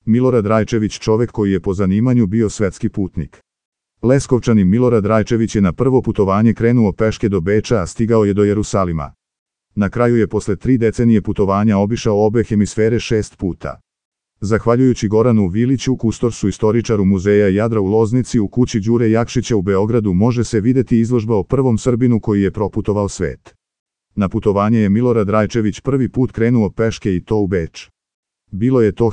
Milorad Rajčević, čovek koji je po zanimanju bio svetski putnik. Leskovčanin Milorad Rajčević je na prvo putovanje krenuo peške do Beča, a stigao je do Jerusalima. Na kraju je posle 3 decenije putovanja obišao obe hemisfere 6 puta. Zahvaljujući Goranu Viliću, kustorsu istoričaru Muzeja Jadra u Loznici, u kući Đure Jakšića u Beogradu može se videti izložba o prvom Srbinu koji je proputovao svet. Na putovanje je Milorad Rajčević prvi put krenuo peške i to u Beč. Bilo je to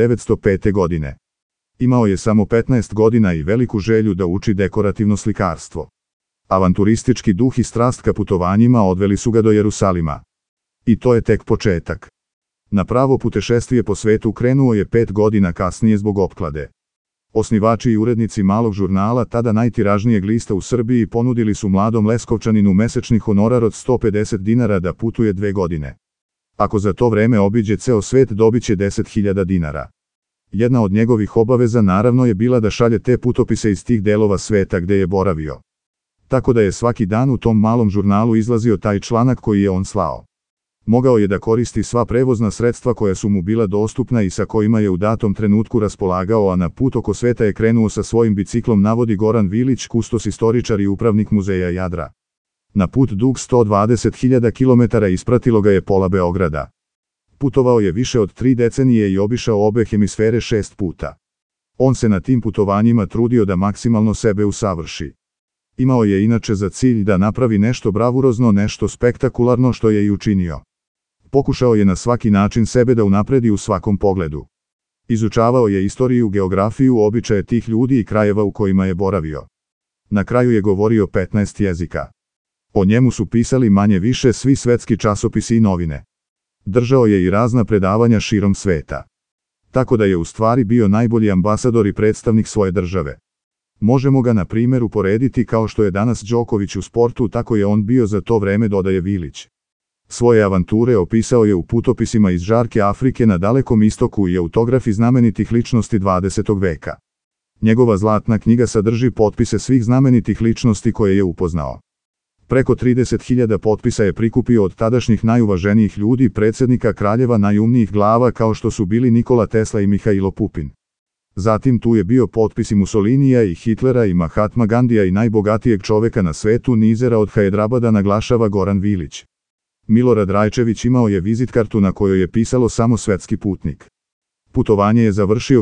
1905. godine. Imao je samo 15 godina i veliku želju da uči dekorativno slikarstvo. Avanturistički duh i strast ka putovanjima odveli su ga do Jerusalima. I to je tek početak. Na pravo putešestvije po svetu krenuo je 5 godina kasnije zbog opklade. Osnivači i urednici malog žurnala, tada najtiražnijeg lista u Srbiji, ponudili su mladom Leskovčaninu mesečni honorar od 150 dinara da putuje 2 godine. Ako za to vreme obiđe ceo svet, dobiće 10.000 dinara. Jedna od njegovih obaveza naravno je bila da šalje te putopise iz tih delova sveta gde je boravio. Tako da je svaki dan u tom malom žurnalu izlazio taj članak koji je on slao. Mogao je da koristi sva prevozna sredstva koja su mu bila dostupna i sa kojima je u datom trenutku raspolagao, a na put oko sveta je krenuo sa svojim biciklom, navodi Goran Vilić, kustos istoričar i upravnik Muzeja Jadra. Na put dug 120.000 km ispratilo ga je pola Beograda. Putovao je više od 3 decenije i obišao obe hemisfere 6 puta. On se na tim putovanjima trudio da maksimalno sebe usavrši. Imao je inače za cilj da napravi nešto bravurozno, nešto spektakularno, što je i učinio. Pokušao je na svaki način sebe da unapredi u svakom pogledu. Izučavao je istoriju, geografiju, običaje tih ljudi i krajeva u kojima je boravio. Na kraju je govorio 15 jezika. O njemu su pisali manje više svi svetski časopisi i novine. Držao je i razna predavanja širom sveta. Tako da je u stvari bio najbolji ambasador i predstavnik svoje države. Možemo ga na primjer uporediti kao što je danas Đoković u sportu, tako je on bio za to vreme, dodaje Vilić. Svoje avanture opisao je u putopisima iz žarke Afrike na Dalekom istoku i autografi znamenitih ličnosti 20. veka. Njegova zlatna knjiga sadrži potpise svih znamenitih ličnosti koje je upoznao. Preko 30.000 potpisa je prikupio od tadašnjih najuvaženijih ljudi, predsjednika, kraljeva, najumnijih glava kao što su bili Nikola Tesla i Mihajlo Pupin. Zatim tu je bio potpis i Mussolinija i Hitlera i Mahatma Gandija i najbogatijeg čoveka na svetu, Nizera od Hajedrabada, naglašava Goran Vilić. Milorad Rajčević imao je vizitkartu na kojoj je pisalo samo svetski putnik. Putovanje je završio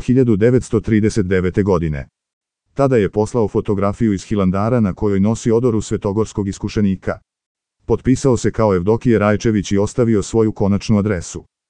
1939. godine. Tada je poslao fotografiju iz Hilandara na kojoj nosi odoru svetogorskog iskušenika. Potpisao se kao Evdokije Rajčević i ostavio svoju konačnu adresu.